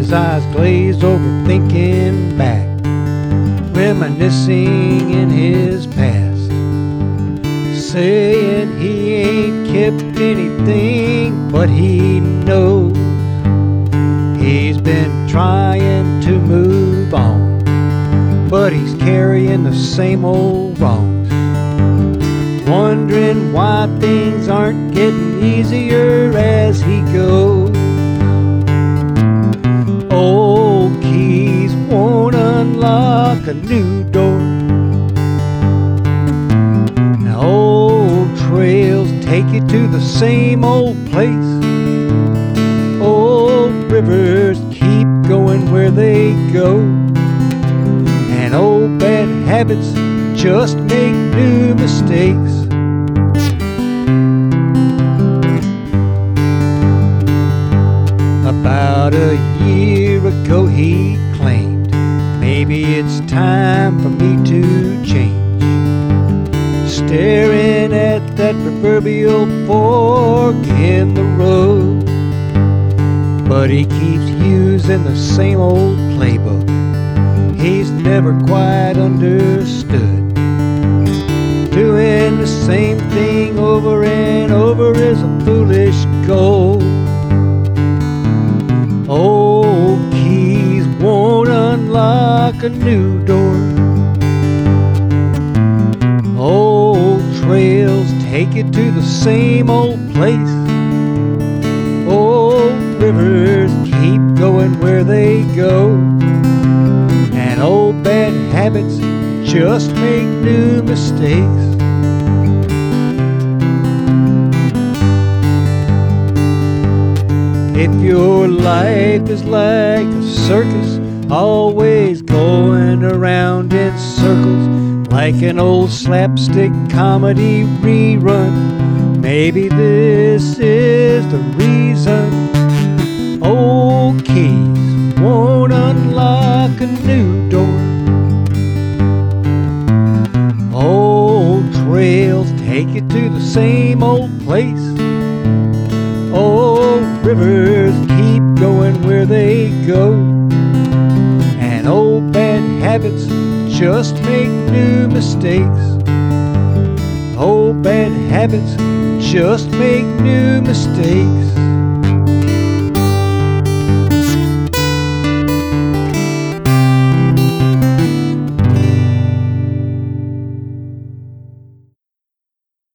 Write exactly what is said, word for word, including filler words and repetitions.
his eyes glazed over thinking back, reminiscing in his past, saying he ain't kept anything, but he knows he's been trying to move on, but he's carrying the same old wrongs, wondering why things aren't getting easier as he goes. Old keys won't unlock a new door. Now old trails take you to the same old place. Old rivers keep going where they go. And old bad habits just make new mistakes. About a year ago he claimed, maybe it's time for me to change. Staring at that proverbial fork in the road, but he keeps using the same old playbook he's never quite understood. Doing the same thing over and over is a foolish goal. Old keys won't unlock a new door. Old trails take you to the same old place. Old rivers keep going where they go. And old bad habits just make new mistakes. If your life is like a circus, always going around in circles, like an old slapstick comedy rerun, maybe this is the reason. Old keys won't unlock a new door. Old trails take you to the same old place. Old rivers keep going where they go. And old bad habits just make new mistakes. Old bad habits just make new mistakes.